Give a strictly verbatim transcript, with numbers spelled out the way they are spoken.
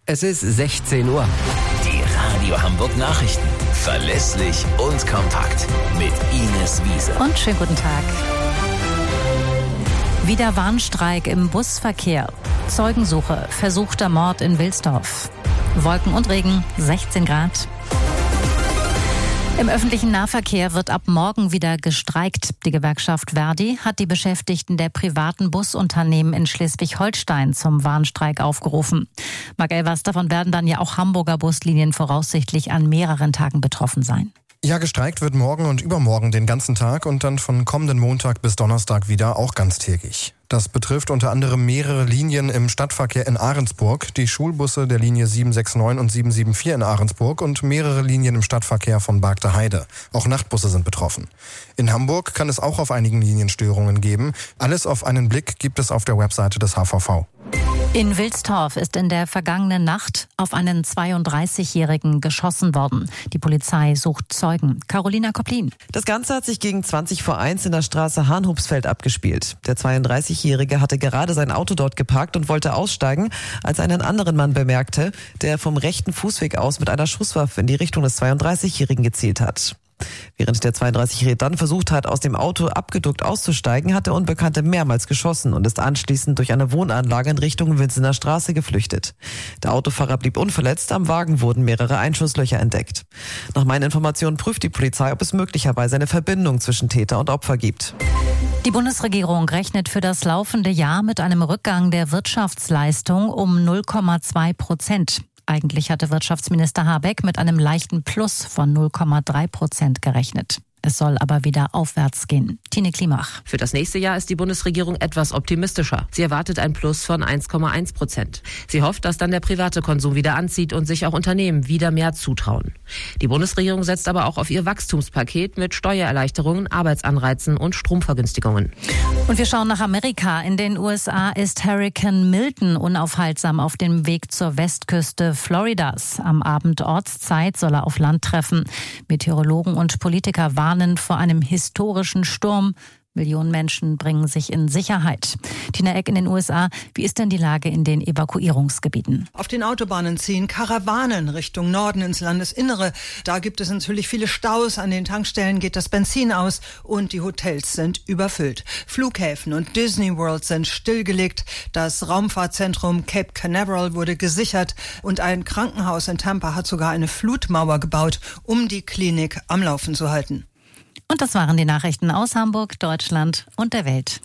Es ist sechzehn Uhr. Die Radio Hamburg Nachrichten. Verlässlich und kompakt. Mit Ines Wiese. Und schönen guten Tag. Wieder Warnstreik im Busverkehr. Zeugensuche. Versuchter Mord in Wilsdorf. Wolken und Regen. sechzehn Grad. Im öffentlichen Nahverkehr wird ab morgen wieder gestreikt. Die Gewerkschaft Verdi hat die Beschäftigten der privaten Busunternehmen in Schleswig-Holstein zum Warnstreik aufgerufen. Marc Elvers, davon werden dann ja auch Hamburger Buslinien voraussichtlich an mehreren Tagen betroffen sein. Ja, gestreikt wird morgen und übermorgen den ganzen Tag und dann von kommenden Montag bis Donnerstag wieder auch ganztägig. Das betrifft unter anderem mehrere Linien im Stadtverkehr in Ahrensburg, die Schulbusse der Linie sieben sechs neun und sieben sieben vier in Ahrensburg und mehrere Linien im Stadtverkehr von Bargte Heide. Auch Nachtbusse sind betroffen. In Hamburg kann es auch auf einigen Linien Störungen geben. Alles auf einen Blick gibt es auf der Webseite des H V V. In Wilsdorf ist in der vergangenen Nacht auf einen zweiunddreißigjährigen geschossen worden. Die Polizei sucht Zeugen. Carolina Koplin. Das Ganze hat sich gegen zwanzig vor eins in der Straße Hahnhupsfeld abgespielt. Der zweiunddreißigjährige hatte gerade sein Auto dort geparkt und wollte aussteigen, als er einen anderen Mann bemerkte, der vom rechten Fußweg aus mit einer Schusswaffe in die Richtung des zweiunddreißigjährigen gezielt hat. Während der zweiunddreißigjährige dann versucht hat, aus dem Auto abgeduckt auszusteigen, hat der Unbekannte mehrmals geschossen und ist anschließend durch eine Wohnanlage in Richtung Winsener Straße geflüchtet. Der Autofahrer blieb unverletzt, am Wagen wurden mehrere Einschusslöcher entdeckt. Nach meinen Informationen prüft die Polizei, ob es möglicherweise eine Verbindung zwischen Täter und Opfer gibt. Die Bundesregierung rechnet für das laufende Jahr mit einem Rückgang der Wirtschaftsleistung um null Komma zwei Prozent. Eigentlich hatte Wirtschaftsminister Habeck mit einem leichten Plus von null Komma drei Prozent gerechnet. Es soll aber wieder aufwärts gehen. Tine Klimach. Für das nächste Jahr ist die Bundesregierung etwas optimistischer. Sie erwartet ein Plus von eins Komma eins Prozent. Sie hofft, dass dann der private Konsum wieder anzieht und sich auch Unternehmen wieder mehr zutrauen. Die Bundesregierung setzt aber auch auf ihr Wachstumspaket mit Steuererleichterungen, Arbeitsanreizen und Stromvergünstigungen. Und wir schauen nach Amerika. In den U S A ist Hurrikan Milton unaufhaltsam auf dem Weg zur Westküste Floridas. Am Abend Ortszeit soll er auf Land treffen. Meteorologen und Politiker warnen vor einem historischen Sturm. Millionen Menschen bringen sich in Sicherheit. Tina Eck in den U S A. Wie ist denn die Lage in den Evakuierungsgebieten? Auf den Autobahnen ziehen Karawanen Richtung Norden ins Landesinnere. Da gibt es natürlich viele Staus. An den Tankstellen geht das Benzin aus und die Hotels sind überfüllt. Flughäfen und Disney World sind stillgelegt. Das Raumfahrtzentrum Cape Canaveral wurde gesichert und ein Krankenhaus in Tampa hat sogar eine Flutmauer gebaut, um die Klinik am Laufen zu halten. Und das waren die Nachrichten aus Hamburg, Deutschland und der Welt.